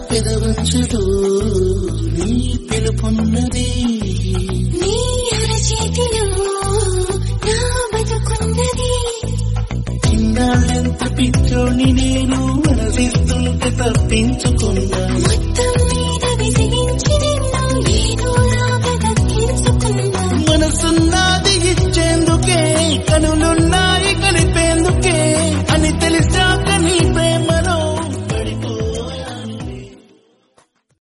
పెదవంచులో నీ పిలుపున్నది, నీ అరచేతిలో నా బతుకున్నది. ఇన్నాళ్ళెంత పిచ్చోని నేను మనసిస్తుంటే తప్పించుకున్నా, మొత్తం మీద విసిగించి నిన్ను ఏదోలాగా దక్కించుకున్నా. మనసున్నది ఇచ్చేందుకే కనులు